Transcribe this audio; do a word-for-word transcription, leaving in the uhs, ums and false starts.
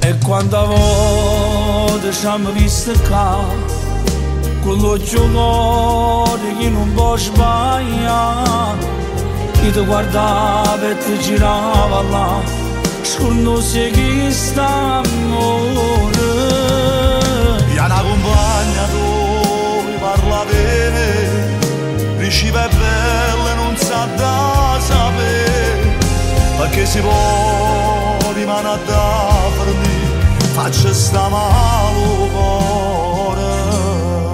E quando a volte ci hanno visto qua, con l'occhio loro che non può sbagliare, io ti guardavo e ti girava là, scordo se chi sta amore. E una compagna tu mi parla di me, riceve belle non sa da sapere, perché si può rimanere da per me, faccio sta malo.